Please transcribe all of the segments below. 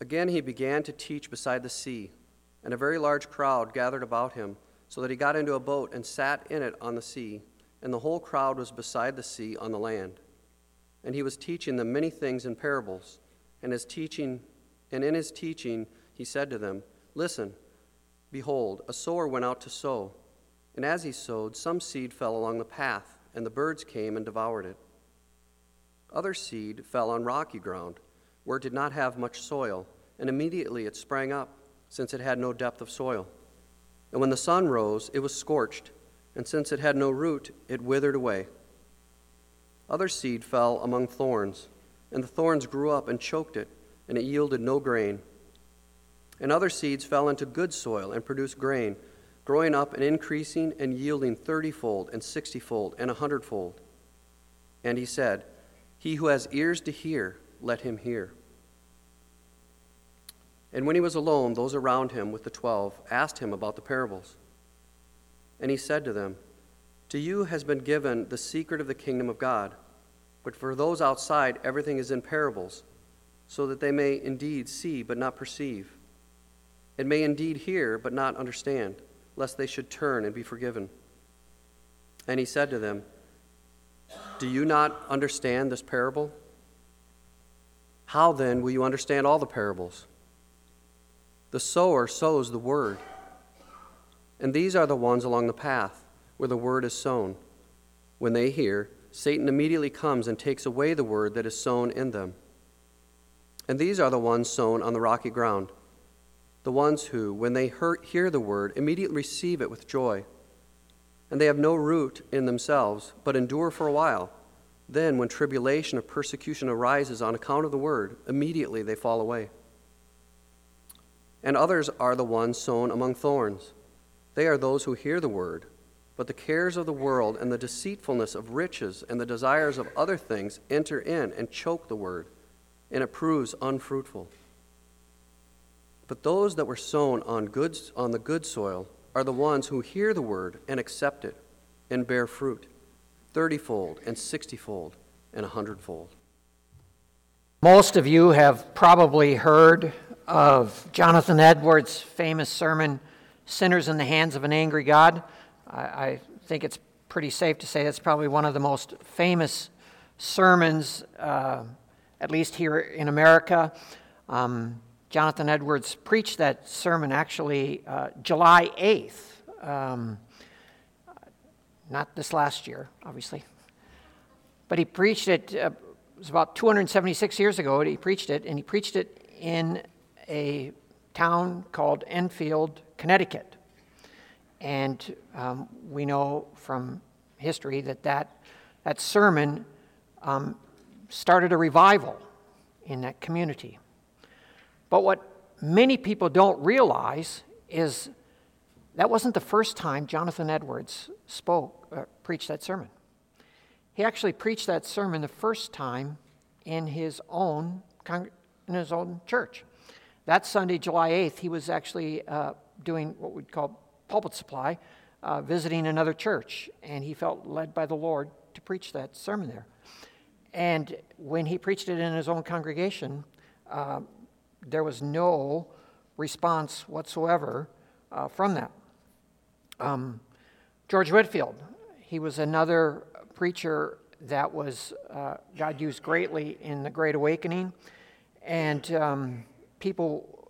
Again he began to teach beside the sea, and a very large crowd gathered about him, so that he got into a boat and sat in it on the sea, and the whole crowd was beside the sea on the land. And he was teaching them many things in parables, and in his teaching he said to them, "Listen, behold, a sower went out to sow, and as he sowed, some seed fell along the path, and the birds came and devoured it. Other seed fell on rocky ground, where it did not have much soil, and immediately it sprang up, since it had no depth of soil. And when the sun rose, it was scorched, and since it had no root, it withered away. Other seed fell among thorns, and the thorns grew up and choked it, and it yielded no grain. And other seeds fell into good soil and produced grain, growing up and increasing and yielding 30-fold and 60-fold and 100-fold. And he said, He who has ears to hear, let him hear." And when he was alone, those around him with the 12 asked him about the parables. And he said to them, "To you has been given the secret of the kingdom of God, but for those outside everything is in parables, so that they may indeed see but not perceive, and may indeed hear but not understand, lest they should turn and be forgiven." And he said to them, "Do you not understand this parable? How then will you understand all the parables? The sower sows the word. And these are the ones along the path, where the word is sown. When they hear, Satan immediately comes and takes away the word that is sown in them. And these are the ones sown on the rocky ground, the ones who, when they hear the word, immediately receive it with joy. And they have no root in themselves, but endure for a while. Then, when tribulation or persecution arises on account of the word, immediately they fall away. And others are the ones sown among thorns. They are those who hear the word, but the cares of the world and the deceitfulness of riches and the desires of other things enter in and choke the word, and it proves unfruitful. But those that were sown on the good soil are the ones who hear the word and accept it and bear fruit, 30-fold and 60-fold and 100-fold. Most of you have probably heard of Jonathan Edwards' famous sermon, "Sinners in the Hands of an Angry God." I think it's pretty safe to say that's probably one of the most famous sermons, at least here in America. Jonathan Edwards preached that sermon actually July 8th, not this last year, obviously. But he preached it, it was about 276 years ago, he preached it, and he preached it in a town called Enfield, Connecticut. And we know from history that sermon started a revival in that community. But what many people don't realize is that wasn't the first time Jonathan Edwards preached that sermon. He actually preached that sermon the first time in his own church. That Sunday, July 8th, he was actually doing what we'd call pulpit supply, visiting another church, and he felt led by the Lord to preach that sermon there. And when he preached it in his own congregation, there was no response whatsoever from that. George Whitefield, he was another preacher that was God used greatly in the Great Awakening, and people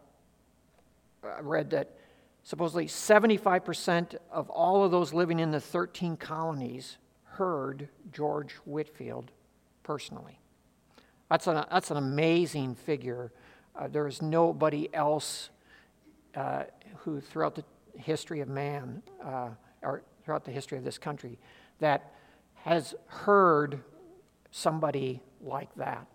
read that supposedly 75% of all of those living in the 13 colonies heard George Whitefield personally. That's an amazing figure. There is nobody else who throughout the history of man, or throughout the history of this country, that has heard somebody like that.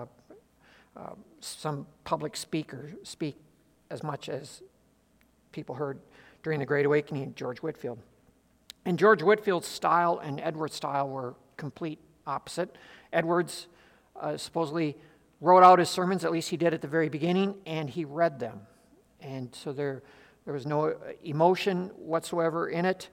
Some public speaker speak as much as people heard during the Great Awakening, George Whitefield. And George Whitefield's style and Edwards' style were complete opposite. Edwards supposedly wrote out his sermons, at least he did at the very beginning, and he read them. And so there was no emotion whatsoever in it.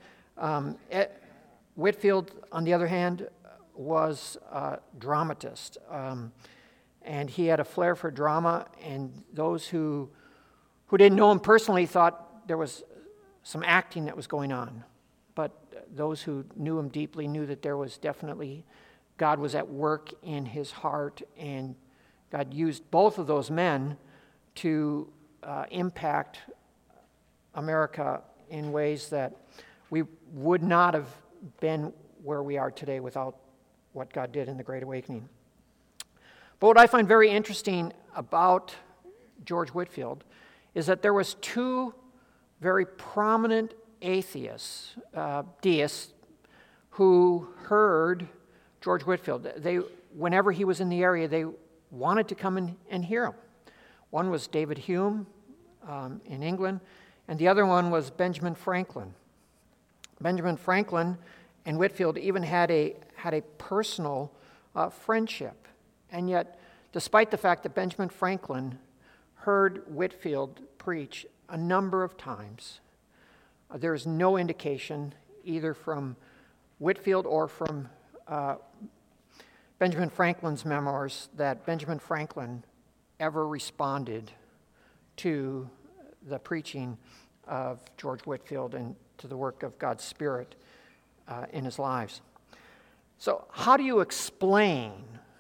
Whitefield, on the other hand, was a dramatist. and he had a flair for drama, and those who didn't know him personally thought there was some acting that was going on. But those who knew him deeply knew that there was definitely, God was at work in his heart, and God used both of those men to impact America in ways that we would not have been where we are today without what God did in the Great Awakening. But what I find very interesting about George Whitefield is that there was two very prominent atheists, deists, who heard George Whitefield. Whenever he was in the area, they wanted to come and hear him. One was David Hume in England, and the other one was Benjamin Franklin. Benjamin Franklin and Whitefield even had a personal friendship. And yet, despite the fact that Benjamin Franklin heard Whitefield preach a number of times, there is no indication either from Whitefield or from Benjamin Franklin's memoirs that Benjamin Franklin ever responded to the preaching of George Whitefield and to the work of God's Spirit in his lives. So how do you explain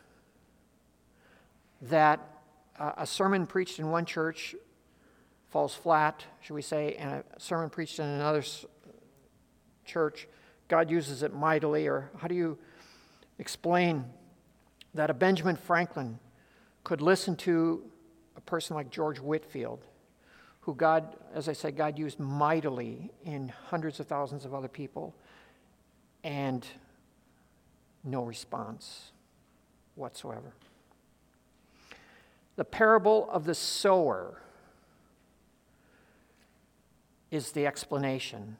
that a sermon preached in one church falls flat, should we say, and a sermon preached in another church, God uses it mightily? Or how do you explain that a Benjamin Franklin could listen to a person like George Whitefield, who God, as I said, God used mightily in hundreds of thousands of other people, and no response whatsoever? The parable of the sower is the explanation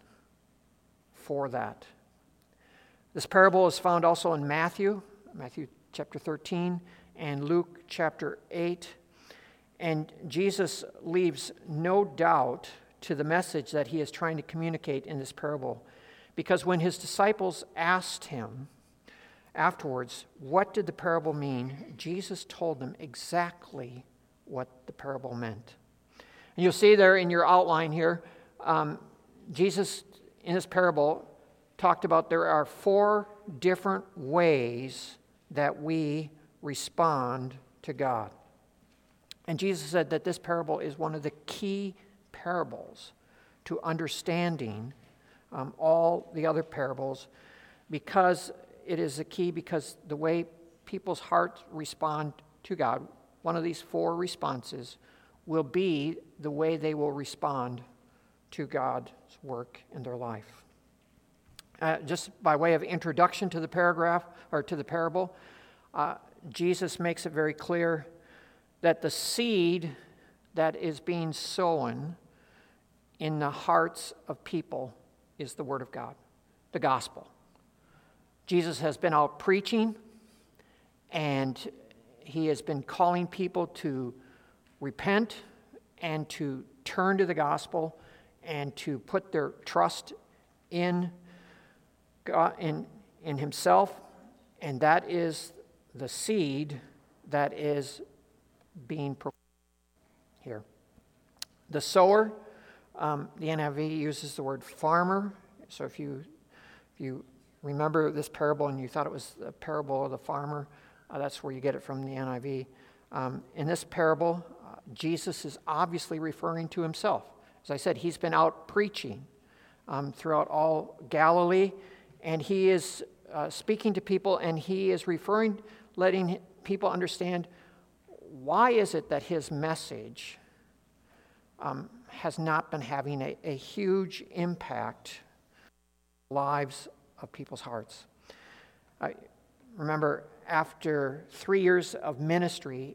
for that. This parable is found also in Matthew chapter 13, and Luke chapter 8. And Jesus leaves no doubt to the message that he is trying to communicate in this parable. Because when his disciples asked him afterwards, what did the parable mean? Jesus told them exactly what the parable meant. And you'll see there in your outline here, Jesus in this parable talked about there are 4 different ways that we respond to God. And Jesus said that this parable is one of the key parables to understanding all the other parables, because it is a key, because the way people's hearts respond to God, one of these 4 responses will be the way they will respond to God's work in their life. Just by way of introduction to the paragraph, or to the parable, Jesus makes it very clear that the seed that is being sown in the hearts of people is the Word of God, the gospel. Jesus has been out preaching, and he has been calling people to repent and to turn to the gospel and to put their trust in God, in himself, and that is the seed that is being proclaimed here. The sower, the NIV uses the word farmer. So if you remember this parable and you thought it was the parable of the farmer, that's where you get it from the NIV. In this parable, Jesus is obviously referring to himself. As I said, he's been out preaching throughout all Galilee, and he is speaking to people, and he is letting people understand why is it that his message has not been having a huge impact on the lives of people's hearts. Remember, after 3 years of ministry,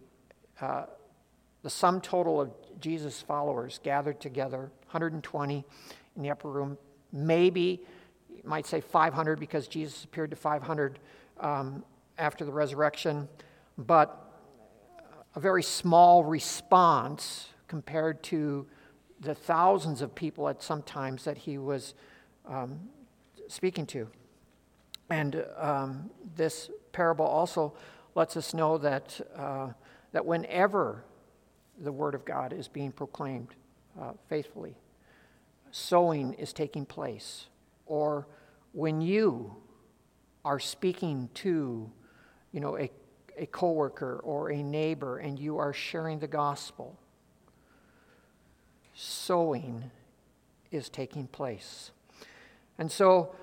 the sum total of Jesus' followers gathered together, 120 in the upper room, maybe, you might say 500 because Jesus appeared to 500 after the resurrection, but a very small response compared to the thousands of people at some times that he was speaking to. And this parable also lets us know that, that whenever the Word of God is being proclaimed faithfully, sowing is taking place. Or when you are speaking to, a coworker or a neighbor and you are sharing the gospel, sowing is taking place. And so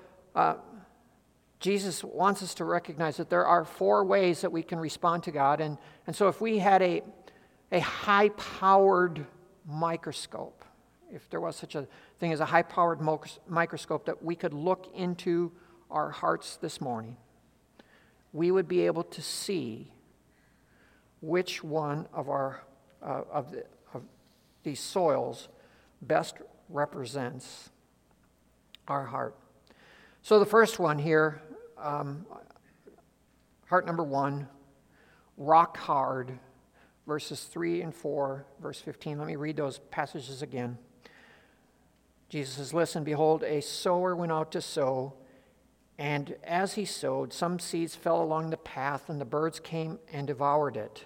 Jesus wants us to recognize that there are 4 ways that we can respond to God. And so if we had a high-powered microscope, if there was such a thing as a high-powered microscope that we could look into our hearts this morning, we would be able to see which one of these soils best represents our heart. So the first one here, heart number 1, rock hard, verses 3 and 4, verse 15. Let me read those passages again. Jesus says, "Listen, behold, a sower went out to sow, and as he sowed, some seeds fell along the path, and the birds came and devoured it."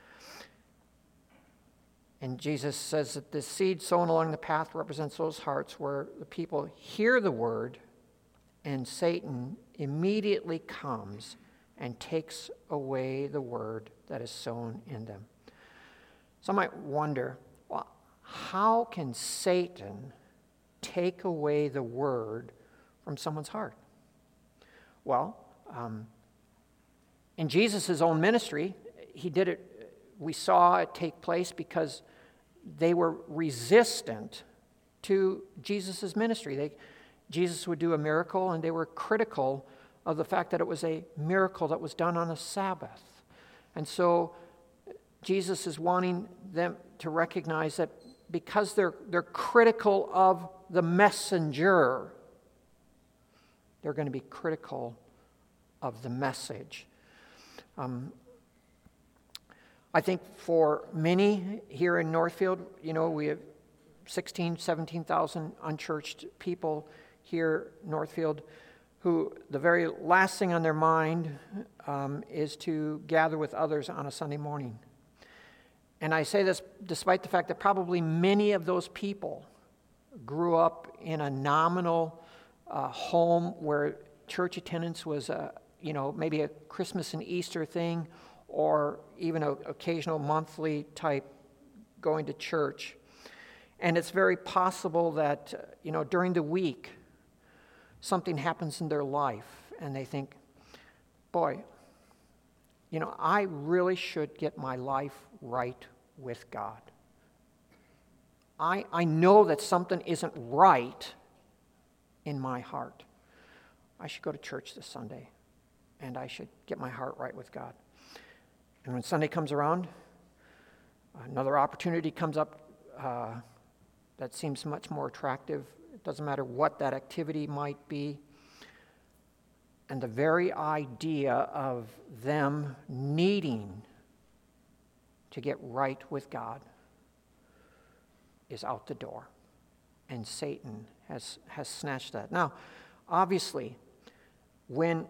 And Jesus says that the seed sown along the path represents those hearts where the people hear the word, and Satan immediately comes and takes away the word that is sown in them. Some might wonder, well, how can Satan take away the word from someone's heart? Well, in Jesus' own ministry, he did it. We saw it take place because they were resistant to Jesus' ministry. Jesus would do a miracle, and they were critical of the fact that it was a miracle that was done on a Sabbath. And so Jesus is wanting them to recognize that because they're critical of the messenger, they're going to be critical of the message. I think for many here in Northfield, we have 17,000 unchurched people here in Northfield who the very last thing on their mind is to gather with others on a Sunday morning. And I say this despite the fact that probably many of those people grew up in a nominal home where church attendance was, maybe a Christmas and Easter thing, or even an occasional monthly type going to church. And it's very possible that, during the week, something happens in their life, and they think, boy, I really should get my life right with God. I know that something isn't right in my heart. I should go to church this Sunday, and I should get my heart right with God. And when Sunday comes around, another opportunity comes up that seems much more attractive. It doesn't matter what that activity might be. And the very idea of them needing to get right with God is out the door. And Satan has snatched that. Now, obviously, when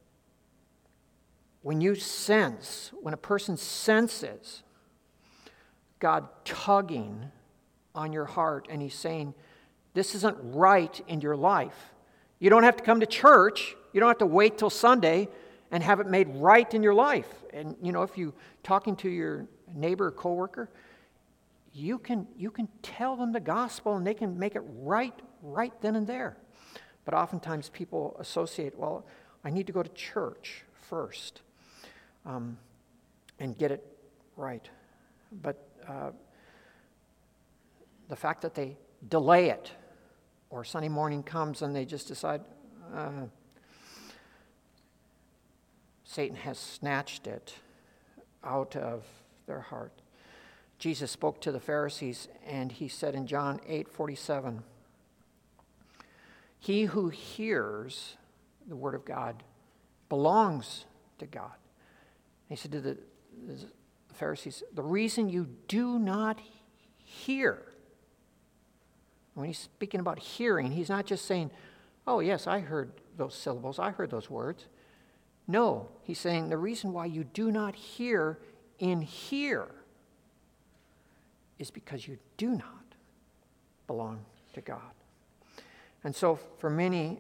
a person senses God tugging on your heart and he's saying, this isn't right in your life, you don't have to come to church. You don't have to wait till Sunday and have it made right in your life. And, if you're talking to your neighbor or coworker, you can tell them the gospel and they can make it right then and there. But oftentimes people associate, well, I need to go to church first and get it right. But the fact that they delay it, or Sunday morning comes and they just decide, Satan has snatched it out of their heart. Jesus spoke to the Pharisees, and he said in John 8:47, "He who hears the word of God belongs to God." He said to the Pharisees, the reason you do not hear, when he's speaking about hearing, he's not just saying, oh yes, I heard those syllables, I heard those words. No, he's saying the reason why you do not hear in here is because you do not belong to God. And so for many,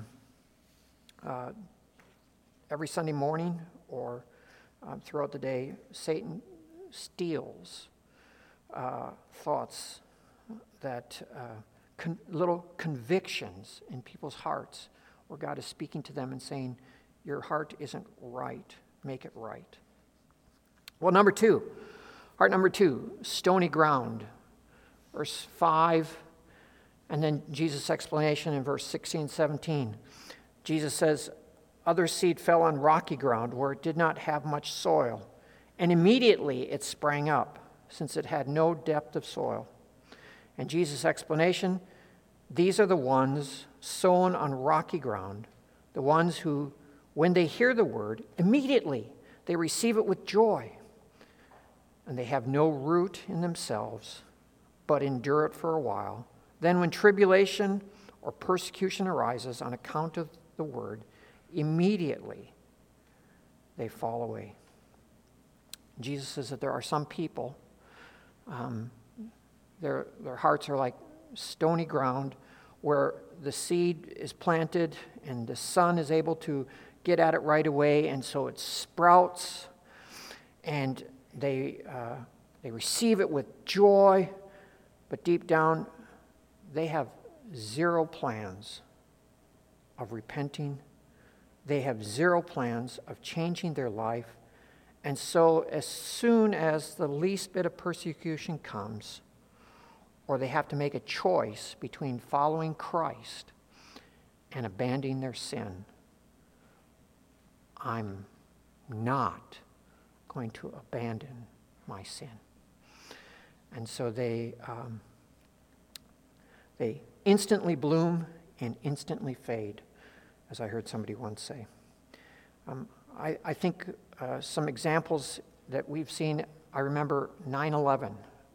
every Sunday morning or throughout the day, Satan steals thoughts that little convictions in people's hearts where God is speaking to them and saying, your heart isn't right, make it right. Well, heart number two, stony ground. Verse 5, and then Jesus' explanation in verse 16, 17. Jesus says, other seed fell on rocky ground where it did not have much soil, and immediately it sprang up, since it had no depth of soil. And Jesus' explanation, these are the ones sown on rocky ground, the ones who, when they hear the word, immediately they receive it with joy, and they have no root in themselves, but endure it for a while. Then when tribulation or persecution arises on account of the word, immediately they fall away. Jesus says that there are some people, their hearts are like stony ground where the seed is planted and the sun is able to get at it right away, and so it sprouts, and they receive it with joy, but deep down they have zero plans of repenting. They have zero plans of changing their life. And so as soon as the least bit of persecution comes, or they have to make a choice between following Christ and abandoning their sin, I'm not going to abandon my sin. And so they instantly bloom and instantly fade, as I heard somebody once say. I think some examples that we've seen, I remember 9/11.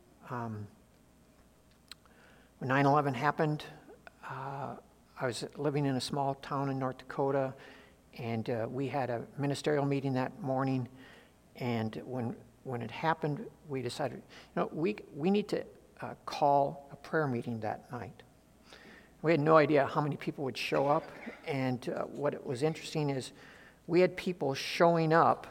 When 9/11 happened, I was living in a small town in North Dakota, and we had a ministerial meeting that morning, and when it happened, we decided, we need to call a prayer meeting that night. We had no idea how many people would show up, and what was interesting is we had people showing up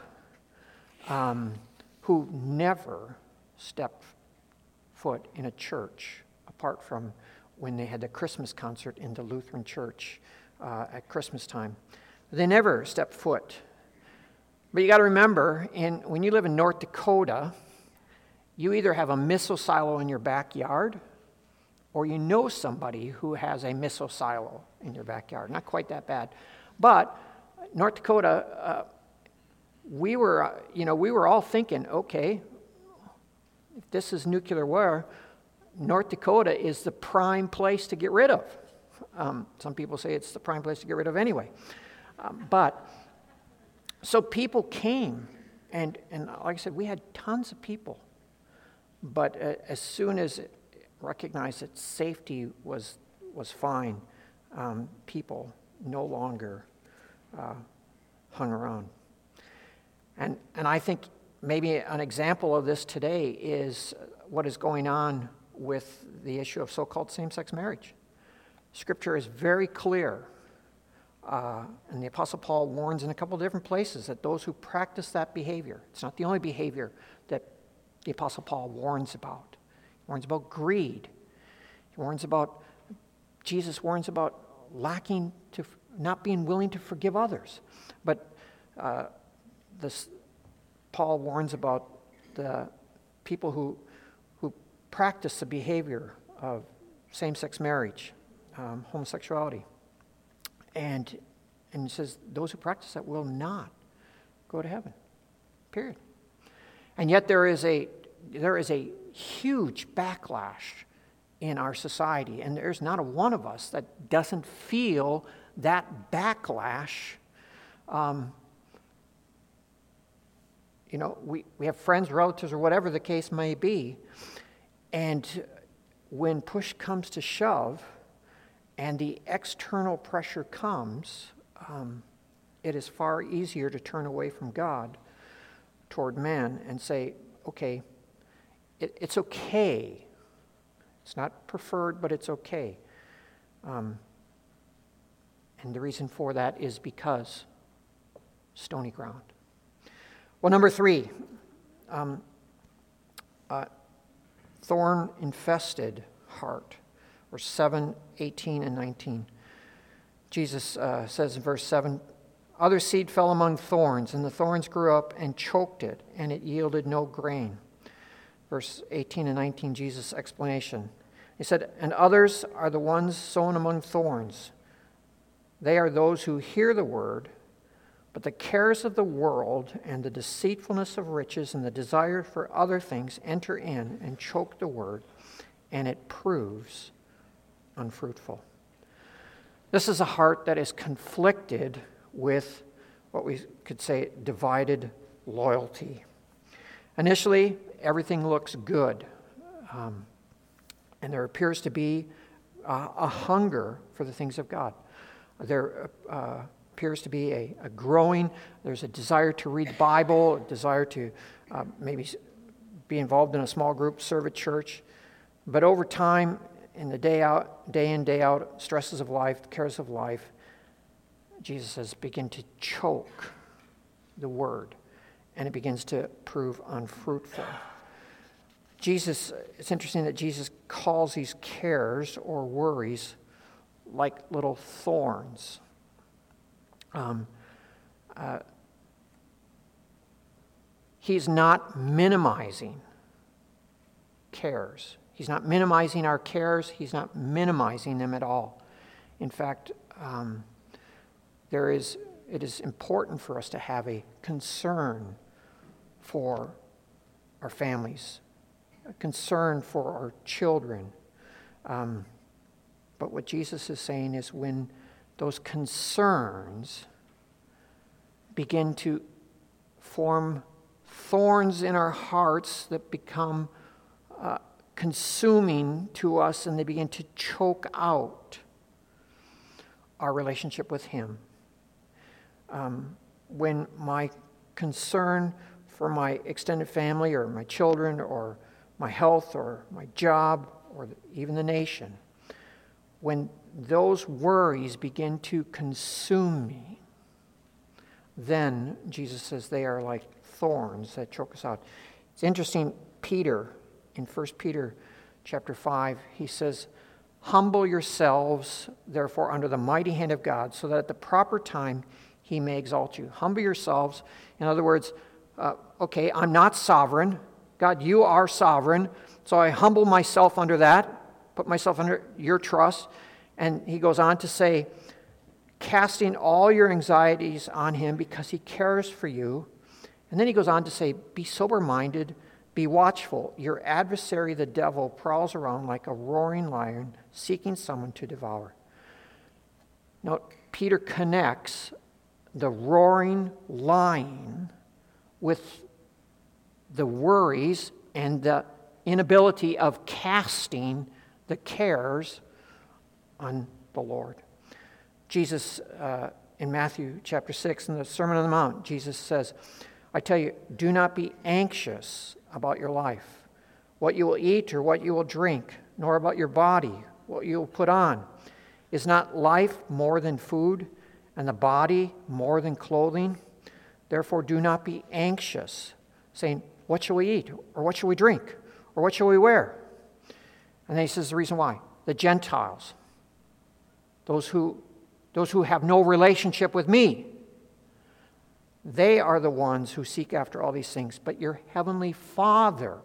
who never stepped foot in a church, apart from when they had the Christmas concert in the Lutheran church at Christmas time. They never stepped foot. But you got to remember, when you live in North Dakota, you either have a missile silo in your backyard, or you know somebody who has a missile silo in your backyard. Not quite that bad. But North Dakota, we were all thinking, okay, if this is nuclear war, North Dakota is the prime place to get rid of. Some people say it's the prime place to get rid of anyway. So people came, and like I said, we had tons of people. But as soon as it recognized that safety was fine, people no longer hung around. And I think maybe an example of this today is what is going on with the issue of so-called same-sex marriage. Scripture is very clear, and the Apostle Paul warns in a couple different places that those who practice that behavior, it's not the only behavior that the Apostle Paul warns about. He warns about greed. Jesus warns about not being willing to forgive others. But Paul warns about the people who practice the behavior of same-sex marriage, homosexuality. And it says those who practice that will not go to heaven, period. And yet there is a huge backlash in our society, and there's not a one of us that doesn't feel that backlash. We have friends, relatives, or whatever the case may be, and when push comes to shove and the external pressure comes, it is far easier to turn away from God toward man and say, okay, it's okay. It's not preferred, but it's okay. And the reason for that is because stony ground. Well, number 3, thorn-infested heart, or 7, 18, and 19. Jesus says in verse 7, other seed fell among thorns, and the thorns grew up and choked it, and it yielded no grain. Verse 18 and 19, Jesus' explanation. He said, and others are the ones sown among thorns. They are those who hear the word, but the cares of the world and the deceitfulness of riches and the desire for other things enter in and choke the word, and it proves unfruitful. This is a heart that is conflicted with what we could say divided loyalty. Initially, everything looks good, and there appears to be a hunger for the things of God. There appears to be a growing, there's a desire to read the Bible, a desire to maybe be involved in a small group, serve at church. But over time, in the day in, day out, stresses of life, the cares of life, Jesus says, begin to choke the word, and it begins to prove unfruitful. It's interesting that Jesus calls these cares or worries like little thorns. He's not minimizing cares. He's not minimizing our cares. He's not minimizing them at all. In fact, it is important for us to have a concern for our families, a concern for our children. But what Jesus is saying is when those concerns begin to form thorns in our hearts that become consuming to us, and they begin to choke out our relationship with Him. When my concern for my extended family or my children or my health or my job or even the nation, when those worries begin to consume me, then Jesus says they are like thorns that choke us out. It's interesting, Peter, in 1 Peter chapter 5, he says, humble yourselves, therefore, under the mighty hand of God, so that at the proper time He may exalt you. Humble yourselves. In other words, okay, I'm not sovereign. God, you are sovereign. So I humble myself under that, put myself under your trust. And he goes on to say, casting all your anxieties on Him because He cares for you. And then he goes on to say, be sober-minded, be watchful. Your adversary, the devil, prowls around like a roaring lion, seeking someone to devour. Now, Peter connects the roaring lion with the worries and the inability of casting the cares on the Lord. Jesus, in Matthew chapter 6, in the Sermon on the Mount, Jesus says, I tell you, do not be anxious about your life, what you will eat or what you will drink, nor about your body, what you will put on. Is not life more than food, and the body more than clothing? Therefore do not be anxious, saying, what shall we eat? Or what shall we drink? Or what shall we wear? And then he says the reason why. The Gentiles, those who have no relationship with me, they are the ones who seek after all these things. But your heavenly Father,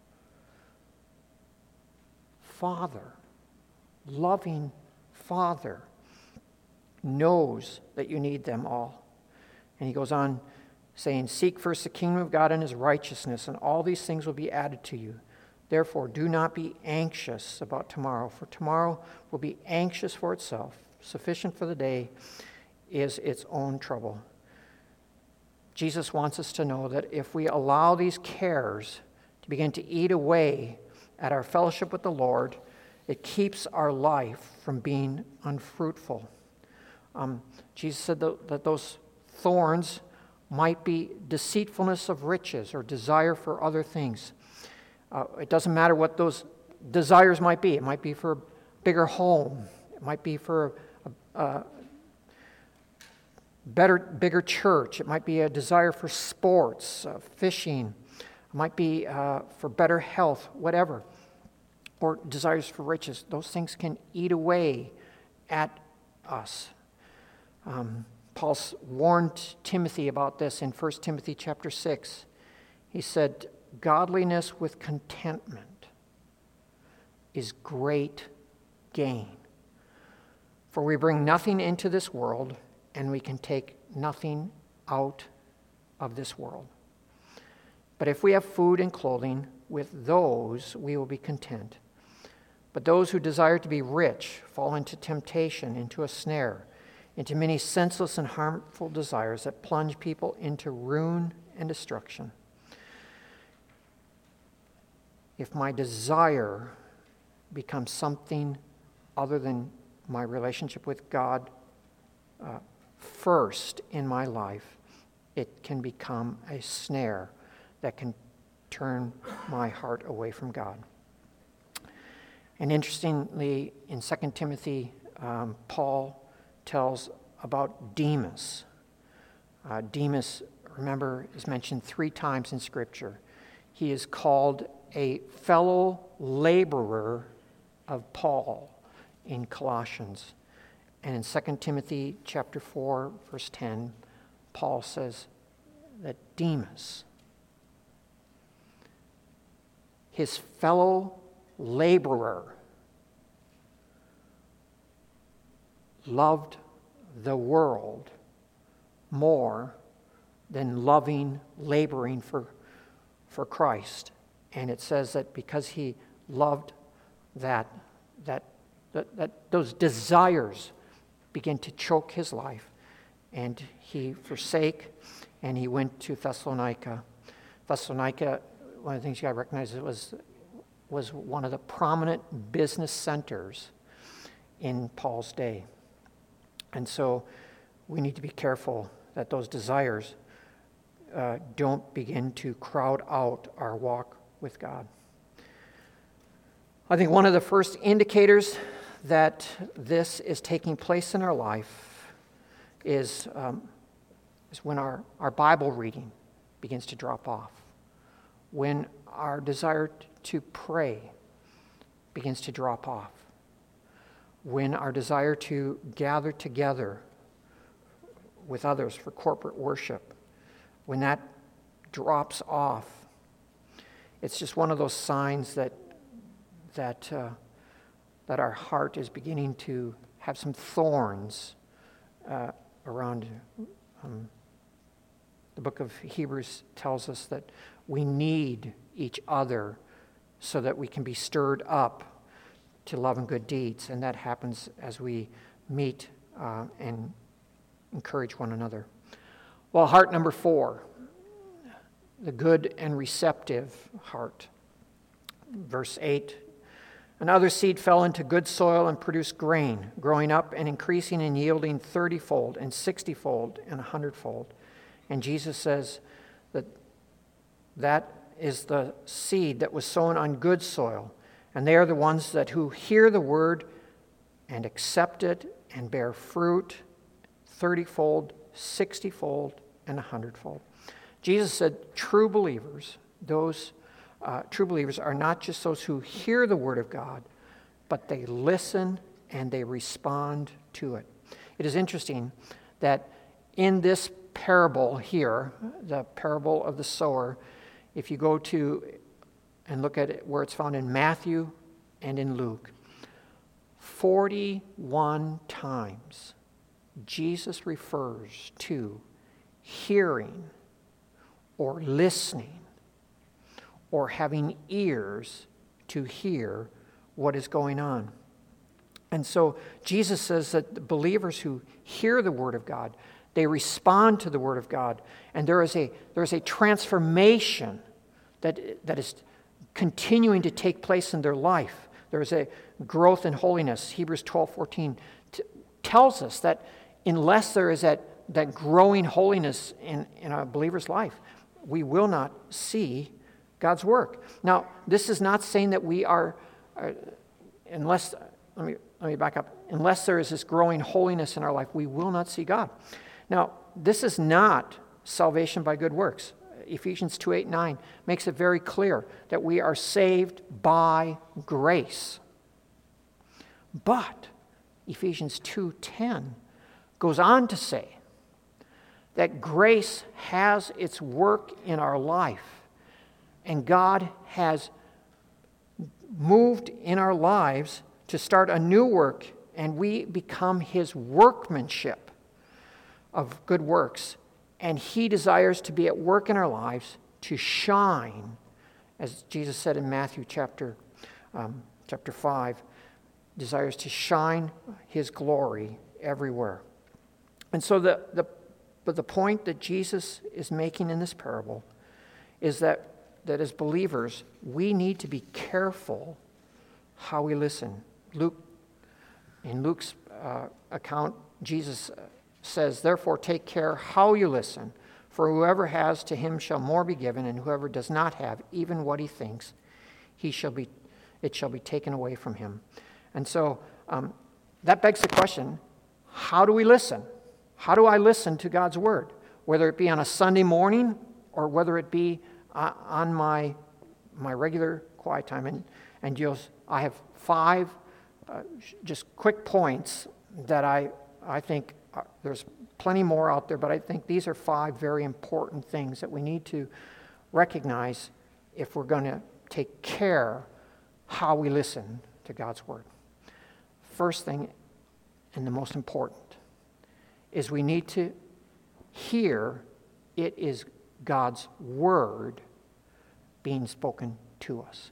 loving Father, knows that you need them all. And he goes on saying, seek first the kingdom of God and His righteousness, and all these things will be added to you. Therefore, do not be anxious about tomorrow, for tomorrow will be anxious for itself. Sufficient for the day is its own trouble. Jesus wants us to know that if we allow these cares to begin to eat away at our fellowship with the Lord, it keeps our life from being unfruitful. Jesus said that those thorns might be deceitfulness of riches or desire for other things. It doesn't matter what those desires might be. It might be for a bigger home. It might be for a bigger church. It might be a desire for sports, fishing. It might be for better health, whatever. Or desires for riches. Those things can eat away at us. Paul warned Timothy about this in 1 Timothy chapter 6. He said, "Godliness with contentment is great gain. For we bring nothing into this world, and we can take nothing out of this world. But if we have food and clothing, with those we will be content. But those who desire to be rich fall into temptation, into a snare, into many senseless and harmful desires that plunge people into ruin and destruction. If my desire becomes something other than my relationship with God first in my life, it can become a snare that can turn my heart away from God." And interestingly, in 2 Timothy, Paul tells about Demas. Demas, remember, is mentioned 3 times in Scripture. He is called a fellow laborer of Paul in Colossians. And in 2 Timothy chapter 4, verse 10, Paul says that Demas, his fellow laborer, loved the world more than laboring for Christ. And it says that because he loved that those desires began to choke his life, and he forsake, and he went to Thessalonica. Thessalonica, one of the things you got to recognize, it was one of the prominent business centers in Paul's day. And so we need to be careful that those desires don't begin to crowd out our walk with God. I think one of the first indicators that this is taking place in our life is when our Bible reading begins to drop off, when our desire to pray begins to drop off, when our desire to gather together with others for corporate worship, when that drops off. It's just one of those signs that our heart is beginning to have some thorns around it. The book of Hebrews tells us that we need each other so that we can be stirred up to love and good deeds, and that happens as we meet and encourage one another. Well, heart number 4, the good and receptive heart. Verse 8, "Another seed fell into good soil and produced grain, growing up and increasing and yielding 30-fold and 60-fold and 100-fold. And Jesus says that is the seed that was sown on good soil. And they are the ones who hear the word and accept it and bear fruit 30-fold, 60-fold, and 100-fold. Jesus said true believers are not just those who hear the word of God, but they listen and they respond to it. It is interesting that in this parable here, the parable of the sower, if you go to and look at it where it's found in Matthew and in Luke, 41 times Jesus refers to hearing or listening or having ears to hear what is going on. And so Jesus says that the believers who hear the word of God, they respond to the word of God, and there is a transformation that is continuing to take place in their life. There is a growth in holiness. Hebrews 12:14 tells us that unless there is that that growing holiness in a believer's life, we will not see God's work. Now, this is not saying that we are, unless, let me back up, unless there is this growing holiness in our life, we will not see God. Now, this is not salvation by good works. Ephesians 2:8-9 makes it very clear that we are saved by grace. But Ephesians 2:10 goes on to say that grace has its work in our life, and God has moved in our lives to start a new work, and we become His workmanship of good works. And He desires to be at work in our lives to shine, as Jesus said in Matthew chapter 5, desires to shine His glory everywhere. And so the point that Jesus is making in this parable is that as believers, we need to be careful how we listen. In Luke's account, Jesus says, "Therefore take care how you listen, for whoever has, to him shall more be given, and whoever does not have, even what he thinks, it shall be taken away from him." And so that begs the question, how do we listen? How do I listen to God's word? Whether it be on a Sunday morning or whether it be on my regular quiet time. And I have 5 just quick points that I think there's plenty more out there, but I think these are 5 very important things that we need to recognize if we're going to take care how we listen to God's word. First thing, and the most important, is we need to hear it is God's word being spoken to us.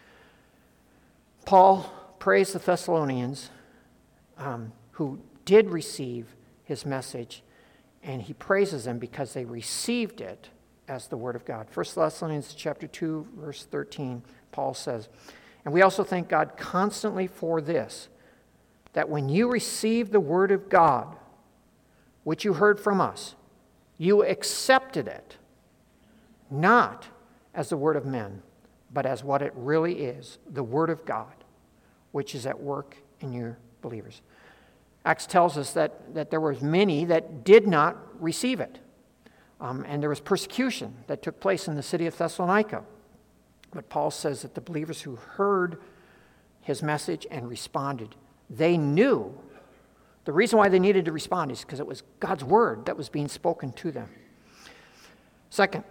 Paul praised the Thessalonians who did receive his message, and he praises them because they received it as the word of God. 1 Thessalonians chapter 2, verse 13, Paul says, "And we also thank God constantly for this, that when you received the word of God, which you heard from us, you accepted it, not as the word of men, but as what it really is, the word of God, which is at work in your believers." Acts tells us that there were many that did not receive it. And there was persecution that took place in the city of Thessalonica. But Paul says that the believers who heard his message and responded, they knew the reason why they needed to respond is because it was God's word that was being spoken to them. Second,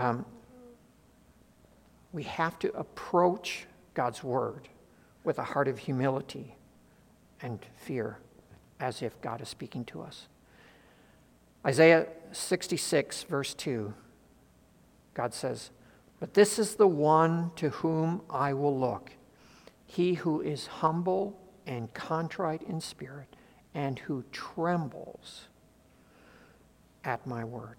we have to approach God's word with a heart of humility and fear, as if God is speaking to us. Isaiah 66, verse 2, God says, "But this is the one to whom I will look, he who is humble and contrite in spirit, and who trembles at my word."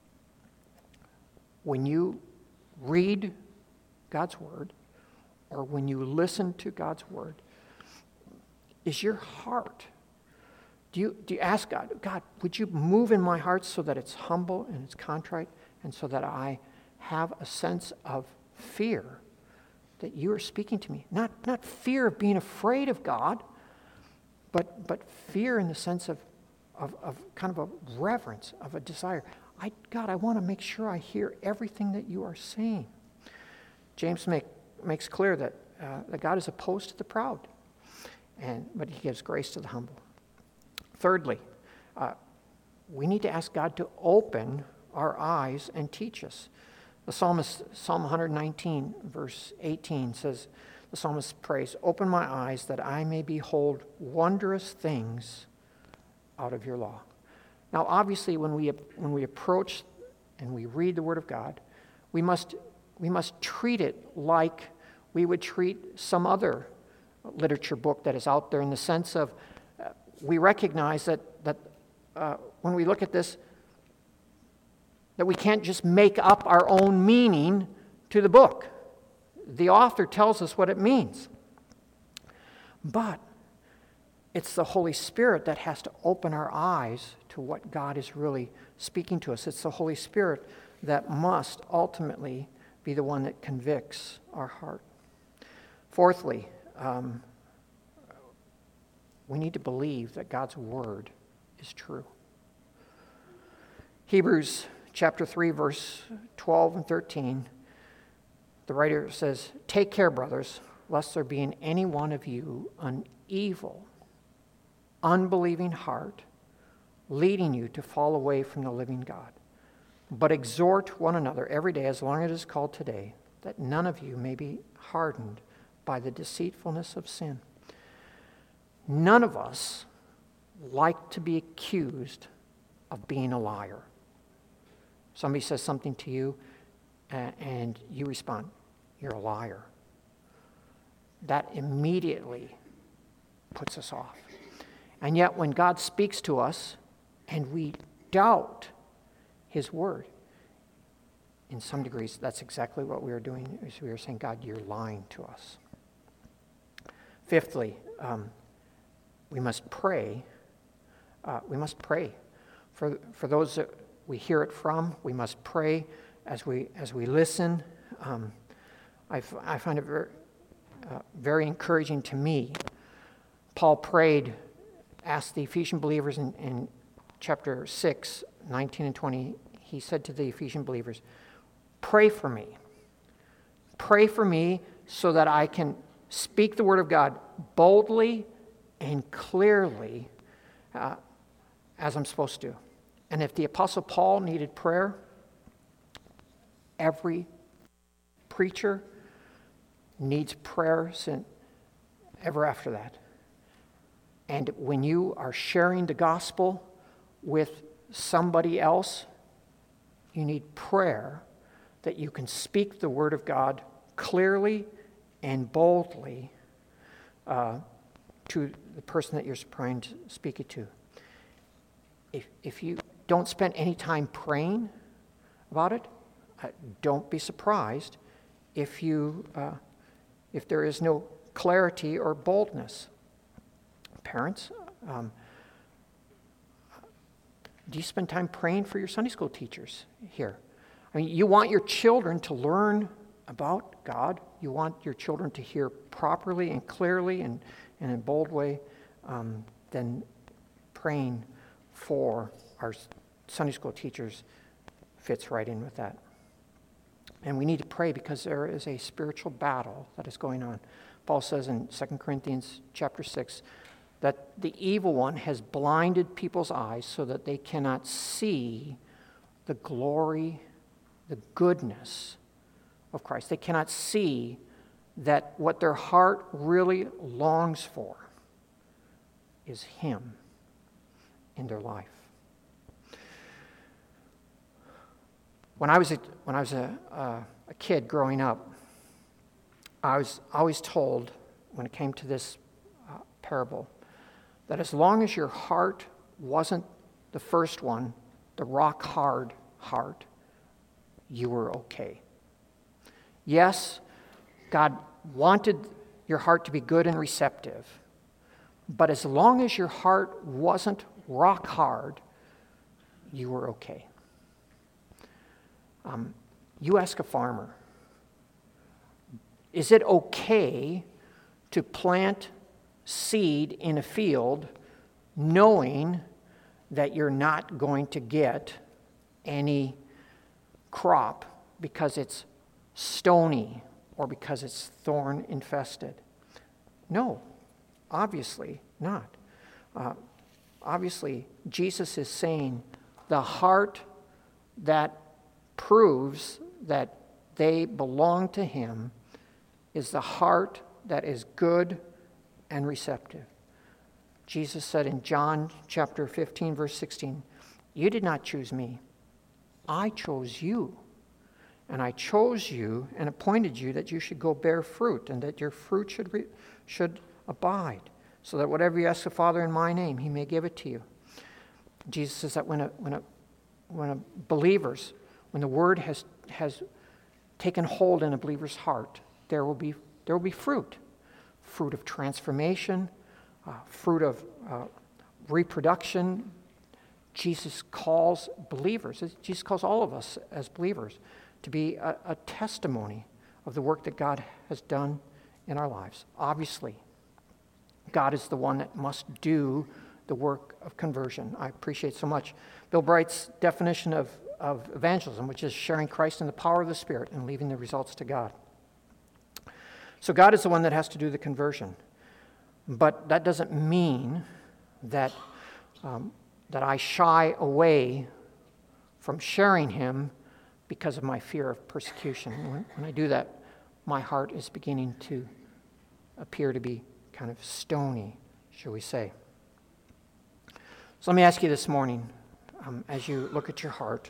When you read God's word, or when you listen to God's word, is your heart, do you ask God, would you move in my heart so that it's humble and it's contrite, and so that I have a sense of fear that you are speaking to me? Not fear of being afraid of God, but fear in the sense of kind of a reverence, of a desire. God, I want to make sure I hear everything that you are saying. James makes clear that God is opposed to the proud, but he gives grace to the humble. Thirdly, we need to ask God to open our eyes and teach us. The psalmist, Psalm 119, verse 18 says, the psalmist prays, "Open my eyes that I may behold wondrous things out of your law." Now, obviously, when we approach and we read the Word of God, we must treat it like we would treat some other literature book that is out there, in the sense of we recognize that when we look at this, that we can't just make up our own meaning to the book. The author tells us what it means. But It's the Holy Spirit that has to open our eyes to what God is really speaking to us. It's the Holy Spirit that must ultimately be the one that convicts our heart. Fourthly, we need to believe that God's word is true. Hebrews chapter 3, verse 12 and 13, the writer says, "Take care, brothers, lest there be in any one of you an evil, unbelieving heart, leading you to fall away from the living God. But exhort one another every day, as long as it is called today, that none of you may be hardened by the deceitfulness of sin." None of us like to be accused of being a liar. Somebody says something to you, and you respond, "You're a liar." That immediately puts us off. And yet when God speaks to us and we doubt his word, in some degrees, that's exactly what we are doing, is we are saying, "God, you're lying to us." Fifthly, we must pray. We must pray for those that we hear it from. We must pray as we listen. I find it very encouraging to me. Paul prayed, asked the Ephesian believers in chapter 6, 19 and 20, he said to the Ephesian believers, "Pray for me. Pray for me so that I can speak the word of God boldly and clearly as I'm supposed to." And if the Apostle Paul needed prayer, every preacher needs prayer ever after that. And when you are sharing the gospel with somebody else, you need prayer that you can speak the word of God clearly and boldly to the person that you're trying to speak it to. If you don't spend any time praying about it, don't be surprised if there is no clarity or boldness. Parents, do you spend time praying for your Sunday school teachers here? I mean, you want your children to learn about God. You want your children to hear properly and clearly and in a bold way. Then praying for our Sunday school teachers fits right in with that. And we need to pray because there is a spiritual battle that is going on. Paul says in 2 Corinthians chapter 6 that the evil one has blinded people's eyes so that they cannot see the glory, the goodness of Christ. They cannot see that what their heart really longs for is Him in their life. When I was a kid growing up, I was always told, when it came to this parable, that as long as your heart wasn't the first one, the rock-hard heart, you were okay. Yes, God wanted your heart to be good and receptive, but as long as your heart wasn't rock-hard, you were okay. You ask a farmer, is it okay to plant seed in a field knowing that you're not going to get any crop because it's stony or because it's thorn infested? No, obviously not. Obviously, Jesus is saying the heart that proves that they belong to Him is the heart that is good and receptive. Jesus said in John chapter 15, verse 16, "You did not choose me. I chose you. And I chose you and appointed you that you should go bear fruit and that your fruit should abide, so that whatever you ask the Father in my name, He may give it to you." Jesus says that when the word has taken hold in a believer's heart, there will be fruit of transformation, fruit of reproduction. Jesus calls believers, Jesus calls all of us as believers to be a testimony of the work that God has done in our lives. Obviously, God is the one that must do the work of conversion. I appreciate so much Bill Bright's definition of evangelism, which is sharing Christ in the power of the Spirit and leaving the results to God. So God is the one that has to do the conversion. But that doesn't mean that that I shy away from sharing him because of my fear of persecution. When I do that, my heart is beginning to appear to be kind of stony, shall we say. So let me ask you this morning, as you look at your heart,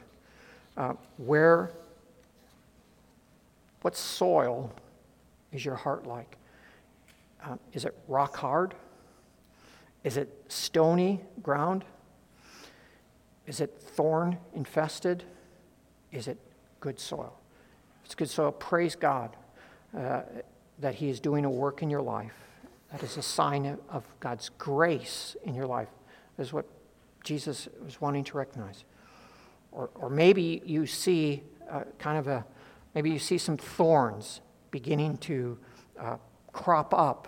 what soil is your heart like? Is it rock hard? Is it stony ground? Is it thorn infested? Is it good soil? If it's good soil, praise God that he is doing a work in your life. That is a sign of God's grace in your life. That is what Jesus was wanting to recognize. Or maybe you see maybe you see some thorns beginning to crop up.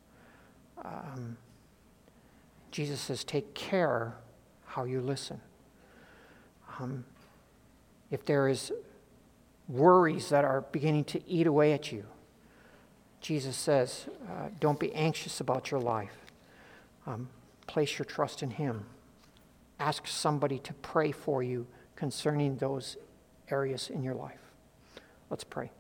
Jesus says, take care how you listen. If there is worries that are beginning to eat away at you, Jesus says, don't be anxious about your life. Place your trust in him. Ask somebody to pray for you concerning those areas in your life. Let's pray.